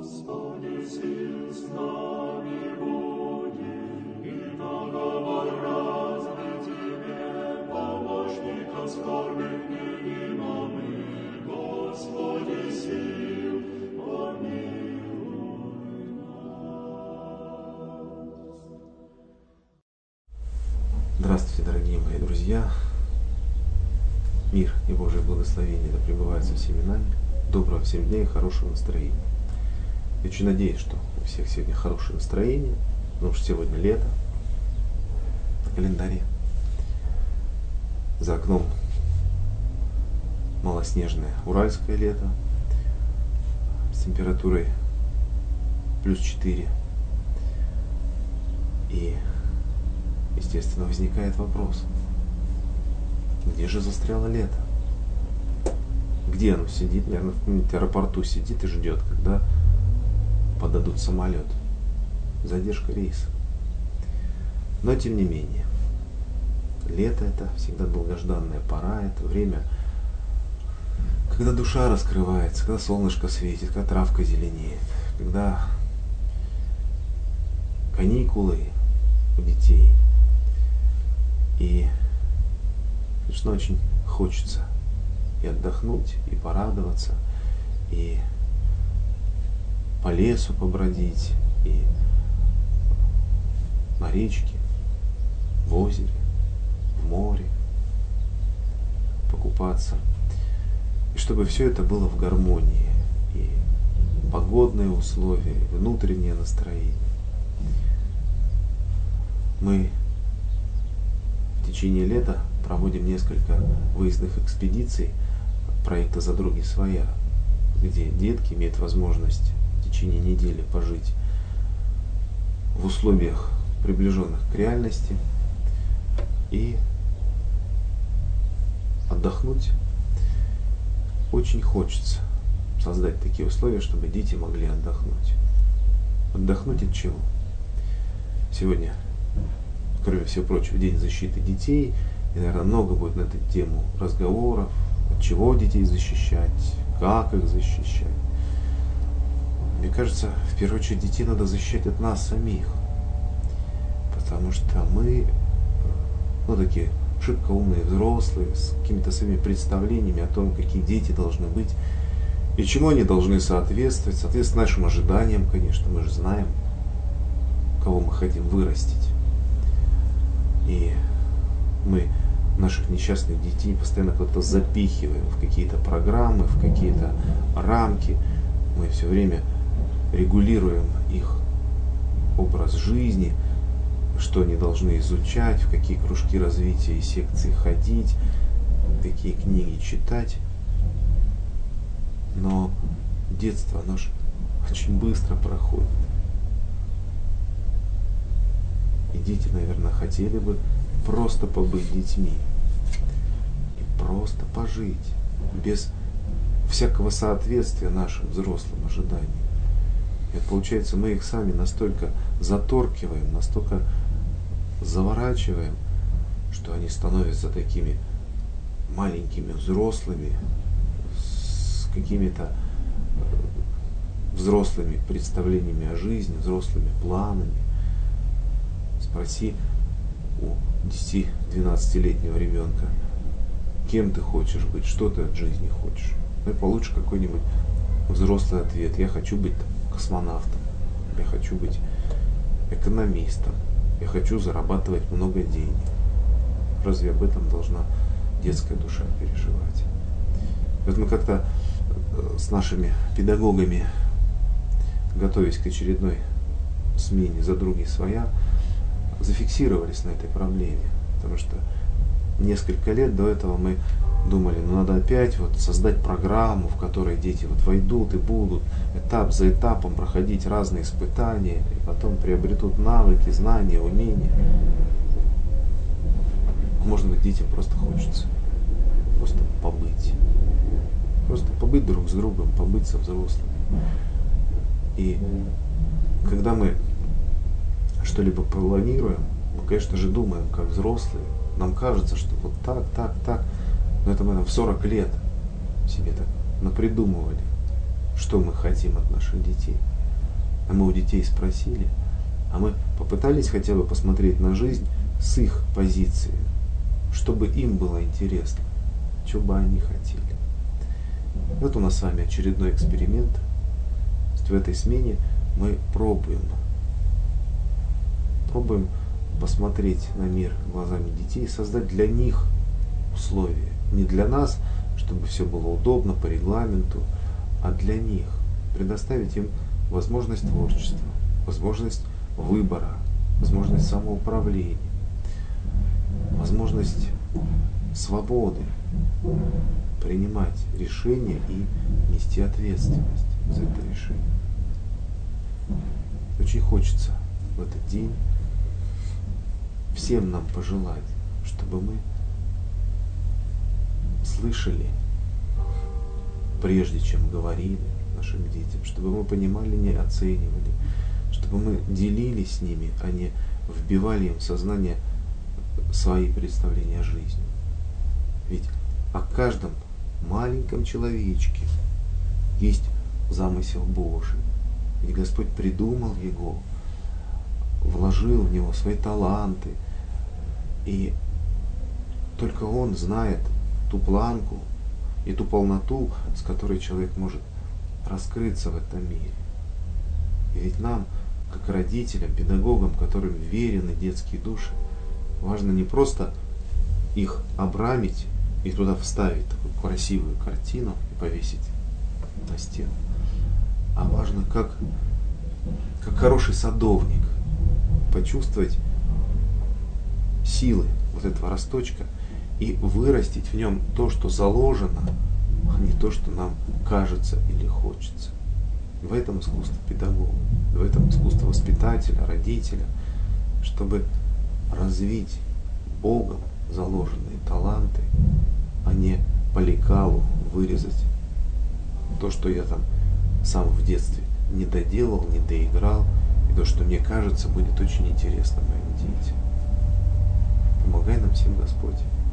Здравствуйте, дорогие мои друзья! Мир и Божие благословение да пребывает со всеми нами. Доброго всем дня и хорошего настроения. Я очень надеюсь, что у всех сегодня хорошее настроение, потому что сегодня лето на календаре. За окном малоснежное уральское лето с температурой +4. И естественно, возникает вопрос, где же застряло лето? Где оно сидит? Наверное, в каком-нибудь аэропорту сидит и ждет, когда подадут самолет. Задержка рейса. Но тем не менее, лето это всегда долгожданная пора, это время, когда душа раскрывается, когда солнышко светит, когда травка зеленеет, когда каникулы у детей. И, конечно, очень хочется и отдохнуть, и порадоваться, и по лесу побродить, и на речке, в озере, в море покупаться. И чтобы все это было в гармонии, и погодные условия, и внутреннее настроение. Мы в течение лета проводим несколько выездных экспедиций проекта «Задруги своя», где детки имеют возможность в течение недели пожить в условиях, приближенных к реальности, и отдохнуть. Очень хочется создать такие условия, чтобы дети могли отдохнуть. Отдохнуть от чего? Сегодня, кроме всего прочего, День защиты детей, и, наверное, много будет на эту тему разговоров, от чего детей защищать, как их защищать. Мне кажется, в первую очередь детей надо защищать от нас самих, потому что мы, такие шибко умные взрослые, с какими-то своими представлениями о том, какие дети должны быть, и чему они должны соответствовать нашим ожиданиям, конечно, мы же знаем, кого мы хотим вырастить. И мы наших несчастных детей постоянно куда-то запихиваем в какие-то программы, в какие-то рамки. Мы все время регулируем их образ жизни, что они должны изучать, в какие кружки развития и секции ходить, какие книги читать. Но детство, оно же очень быстро проходит. И дети, наверное, хотели бы просто побыть детьми и просто пожить без всякого соответствия нашим взрослым ожиданиям. И получается, мы их сами настолько заторкиваем, настолько заворачиваем, что они становятся такими маленькими взрослыми, с какими-то взрослыми представлениями о жизни, взрослыми планами. Спроси у 10-12-летнего ребенка, кем ты хочешь быть, что ты от жизни хочешь. И получишь какой-нибудь взрослый ответ. Я хочу быть космонавтом, я хочу быть экономистом, я хочу зарабатывать много денег. Разве об этом должна детская душа переживать? Вот мы как-то с нашими педагогами, готовясь к очередной смене «Задруги своя», зафиксировались на этой проблеме, потому что несколько лет до этого мы думали, надо опять создать программу, в которой дети войдут и будут этап за этапом проходить разные испытания, и потом приобретут навыки, знания, умения. Может быть, детям просто хочется просто побыть друг с другом, побыть со взрослыми. И когда мы что-либо планируем, мы, конечно же, думаем, как взрослые. Нам кажется, что так. Но это мы в 40 лет себе так напридумывали. что мы хотим от наших детей. А мы у детей спросили, а мы попытались хотя бы посмотреть на жизнь с их позиции, чтобы им было интересно, что бы они хотели. Вот у нас с вами очередной эксперимент. В этой смене мы пробуем посмотреть на мир глазами детей, создать для них условия. Не для нас, чтобы все было удобно по регламенту, а для них. Предоставить им возможность творчества, возможность выбора, возможность самоуправления, возможность свободы принимать решения и нести ответственность за это решение. Очень хочется в этот день всем нам пожелать, чтобы мы слышали, прежде чем говорили нашим детям, чтобы мы понимали, не оценивали, чтобы мы делились с ними, а не вбивали им в сознание свои представления о жизни. Ведь о каждом маленьком человечке есть замысел Божий. Ведь Господь придумал его, вложил в него свои таланты, и только Он знает ту планку и ту полноту, с которой человек может раскрыться в этом мире. И ведь нам, как родителям, педагогам, которым верены детские души, важно не просто их обрамить и туда вставить такую красивую картину и повесить на стену, а важно, как хороший садовник, почувствовать силы вот этого росточка и вырастить в нем то, что заложено, а не то, что нам кажется или хочется. В этом искусство педагога, в этом искусство воспитателя, родителя, чтобы развить Богом заложенные таланты, а не по лекалу вырезать то, что я там сам в детстве не доделал, не доиграл, и то, что мне кажется, будет очень интересно моим детям. Помогай нам всем, Господь.